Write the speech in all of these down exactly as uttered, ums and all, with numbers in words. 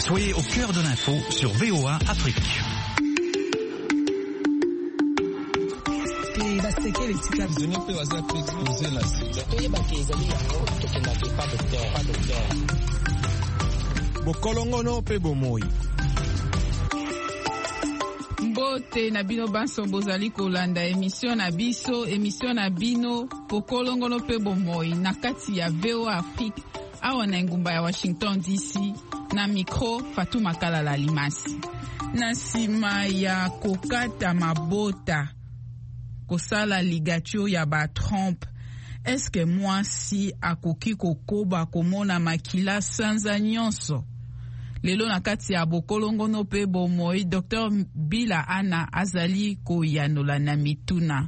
Soyez au cœur de l'info sur V O A Afrique. Bokolongono pe bomoi. Mbote na bino banso bozali kolanda émission na biso émission na bino Bokolongono pe bomoi na kati ya V O A Afrique awa na ngumba ya Washington D C na micro Fatuma Kalala Limasi. Na sima ya kokata mabota kosala ligature ya ba Trump, est-ce que moi si akoki kokoba komona makila sanza nyonso? Lelo na kati ya Bokolongono pe bomoi Docteur Bila Ana azali koyanola na mituna.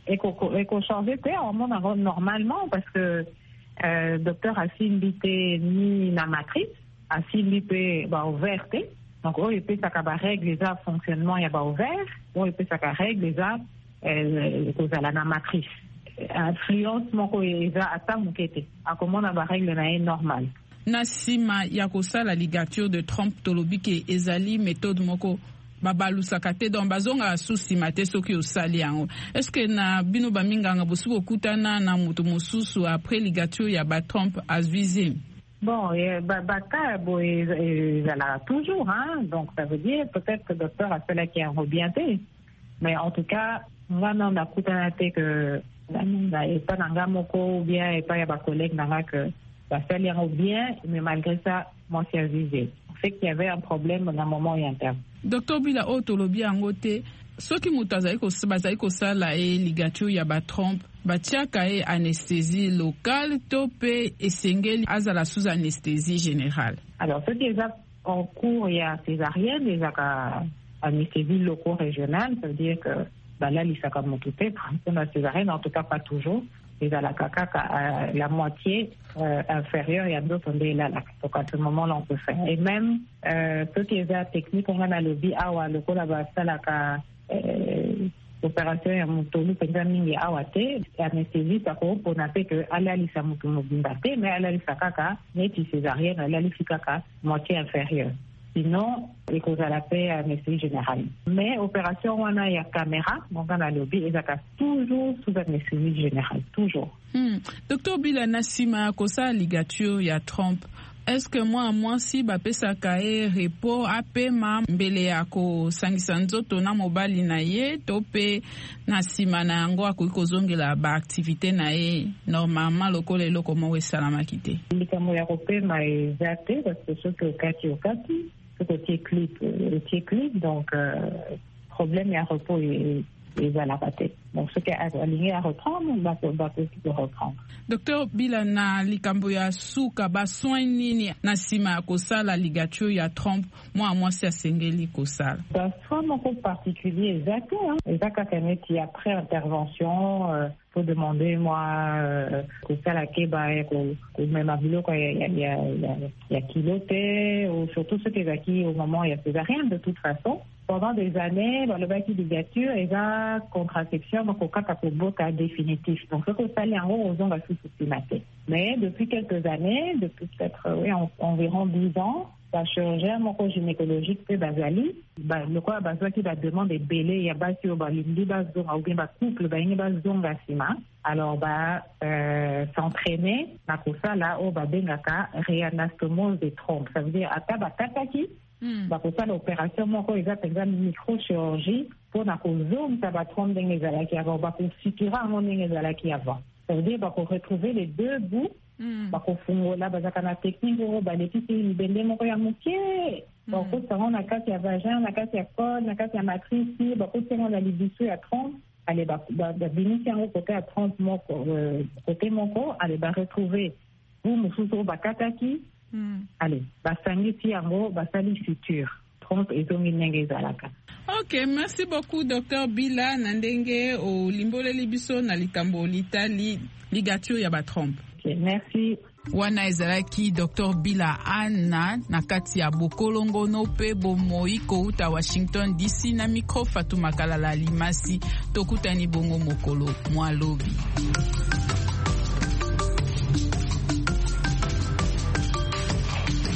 Eko changer pe on normalement parce que euh, docteur a simbilité ni na matrice a simbilité ba ouverte. Donc on peut ça ka règle les fonctionnement ya ba ouvert, on peut ça ka règle les a euh kozala na matrice. Influence moko eza ata mukete. Akomona ba règle na est normale. Na sima ya kosala ligature de Trump tolobi ke ezali méthode moko babalusaka te donc bazonga susima te soki osali yango. Est-ce que na bino baminganga bosi bokutana na mutu mosusu après ligature ya ba Trump azwizi? Bon, eh, bah, bah, bon, elle a toujours, hein. Donc ça veut dire peut-être que le docteur a fait la qui est rebienté. Mais en tout cas, vraiment, on a coupé que et pas dans moko ou bien et pas y a pas collègue dans que ça fait l'air bien, mais malgré ça, moi c'est avisé. On sait qu'il y avait un problème dans un moment interne. Docteur Bila Otolobi Angote, soki mutazai ko bazai ko sala e ligature ya ba Trump batiaka e anesthésie locale tope esengeli azala sous anesthésie générale. Alors ce qui est en cours il y a césarienne, il y a anesthésie loco-régionale, ça veut dire que bah là il s'aka m'occuper pour la césarienne, en tout cas pas toujours. Et à la caca à la moitié euh, inférieure, il y a d'autres là, là. Donc à ce moment-là, on peut faire. Et même euh, ce qui est la technique, on a le bi awa, le cola basta la ka opération ya mutolu penza mingi awa te, anesthésie ta ko pour nape que ala li sa mutu mobindate, mais ala li sa kaka neti césarienne, ala li kaka moitié inférieure. Sinon, les causes à la paix, anesthésie générale. Mais opération, on a la caméra, donc on a le lobby, et ça toujours sous anesthésie générale, toujours. Hmm. Docteur Bila Nassima, kosa ligature ya Trump. Est-ce que moi, moi, si ba pesa kae repos ape ma mbele yako sangisa nzoto na mobali na ye tope na sima na yango akoki kozongela ba activité na ye normalement lokola eloko moko esalama kite? Likambo ya kopema eza te parce que soki okati okati côté clip, le pied clip, donc euh, problème et à repos et, et voilà la tête. Donc ce qui est aligné à reprendre, on va peut reprendre. Docteur Bilana likambo ya suka ba soin nini na sima kosala ligature ya Trump moi moi c'est sengeli kosala. Dans soin mon particulier exact hein, exact kaneti après intervention euh, faut demander moi euh, kosala keba ko même abilo quoi il y a il y a il y a kiloté ou surtout ceux qui qui au moment il y a césarienne de toute façon. Pendant des années, dans le bac ligature, et la contraception, donc au cas de définitif. Donc, ce qu'on s'allait en haut, aux on va sous-estimater. Mais depuis quelques années, depuis peut-être oui, en, environ dix ans, la chirurgien gynécologique peut basali, bah, le quoi basali qui va demander belé, il y a bas sur bah l'indi bas zonga ou bien bah couple bah une bas zonga sima. Alors bah euh, s'entraîner, na kosa là au bah bengaka réanastomose des trompes. Ça veut dire à taba tataki. Mm. Bah, pour ça, l'opération, moi, quand ils appellent ça microchirurgie, pour na zoom, ça va tromper dans les alaki avant, bah, pour suturer en les alaki avant. Ça veut dire, bah, pour retrouver les deux bouts, mm. bah, pour faire là, bah, ça, la technique, bah, les petits, ils bendent, mon coya moutier. Bah, pour ça, on a cassé à vagin, on a cassé à col, on a cassé à matrice, bah, pour ça, on a les bisous à trente. Allez, bah, bah, bah, bénéficier en côté à trente, mon euh, côté mon corps, allez, bah, retrouver, vous, mon sous-sous, bah, kataki. Mm. Allez, basangi ti yango basali futur trompe ezongi ndenge ezalaka. Ok, merci beaucoup Docteur Bila Nandenge o limboleli biso na likambo litali ligature ya ba trompe. Ok, merci. Wana ezalaki Docteur Bila Ana na kati ya Bokolongono pe bomoi kouta Washington D C na micro Fatuma Kalala Limasi tokutani bongo mokolo mwalobi.